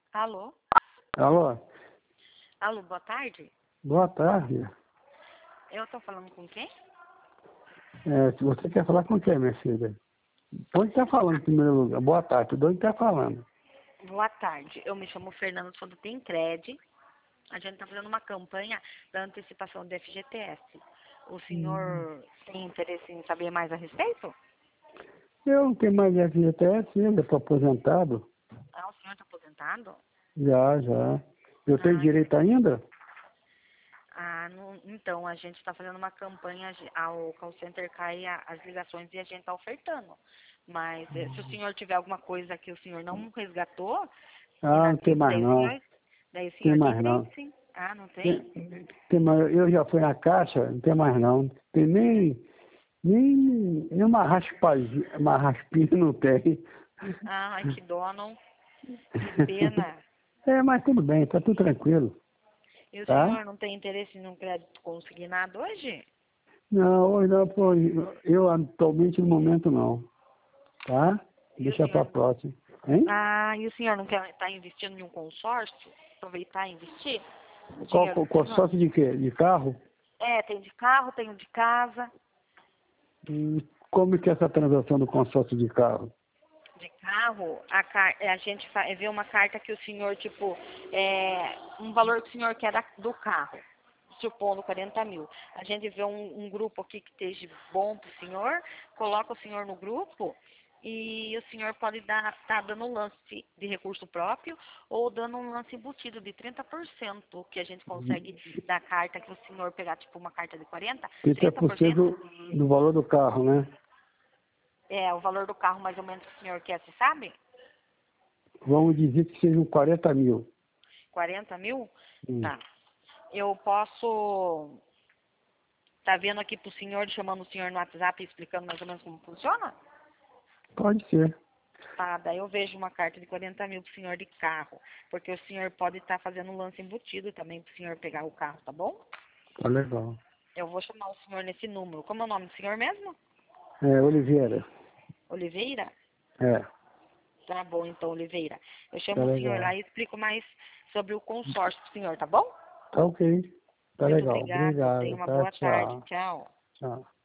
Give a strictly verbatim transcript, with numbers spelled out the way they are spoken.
Alô? Alô? Alô, boa tarde. Boa tarde. Eu tô falando com quem? É, se você quer falar com quem, minha filha? Onde está falando em primeiro lugar? Boa tarde. De onde está falando? Boa tarde. Eu me chamo Fernando, sou do Tencred. A gente tá fazendo uma campanha da antecipação do F G T S. O Hum. senhor tem interesse em saber mais a respeito? Eu não tenho mais F G T S ainda, estou aposentado. Ah, o senhor tá aposentado? Já, já. Eu tenho Ah, direito ainda? ah não, então, a gente está fazendo uma campanha, ao call center cai a- as ligações e a gente está ofertando. Mas eh, se o senhor tiver alguma coisa que o senhor não resgatou, Ah, não tem inativo, mais daí o não. senhor, daí o Tem senhor tem mais direito, não. sim. Ah, não tem? Tem, tem mais, eu já fui na caixa, não tem mais não. Tem nem, nem, nem uma raspadinha, uma raspinha não tem. Ai, que dó, não. Que pena. É, mas tudo bem, tá tudo tranquilo, E o tá? senhor não tem interesse num crédito consignado hoje? Não, hoje não, pô, eu atualmente no momento não, tá? E o Deixa pra senhor, próxima, hein? ah, e o senhor não quer estar investindo em um consórcio? Aproveitar e investir o Qual, dinheiro qual, do qual senhor? sorte de quê? De carro? É, tem de carro, tem de casa. Hum, como que é essa transação do consórcio de carro? De carro, a, car a gente fa vê uma carta que o senhor, tipo, é, um valor que o senhor quer da, do carro, supondo quarenta mil. A gente vê um, um grupo aqui que esteja bom para o senhor, coloca o senhor no grupo e o senhor pode estar tá dando um lance de recurso próprio ou dando um lance embutido de trinta por cento, que a gente consegue da carta que o senhor pegar, tipo, uma carta de quarenta, trinta trinta por por cento cento do, do valor do carro, né? é o valor do carro mais ou menos que o senhor quer, você sabe? Vamos dizer que sejam quarenta mil. quarenta mil? Hum, Tá. Eu posso. Tá vendo aqui pro senhor, chamando o senhor no WhatsApp e explicando mais ou menos como funciona? pode ser, Tá, daí eu vejo uma carta de quarenta mil pro senhor de carro. Porque o senhor pode estar fazendo um lance embutido também pro senhor pegar o carro, tá bom? tá legal. Eu vou chamar o senhor nesse número. Como é o nome do senhor mesmo? É, Oliveira, Oliveira? é, Tá bom, então, Oliveira. Eu tá chamo o senhor lá legal. e explico mais sobre o consórcio pro senhor, tá bom? Tá ok, tá Muito legal. obrigado. Tenha Obrigado, uma tá? boa tarde. Tchau, Tchau. tchau.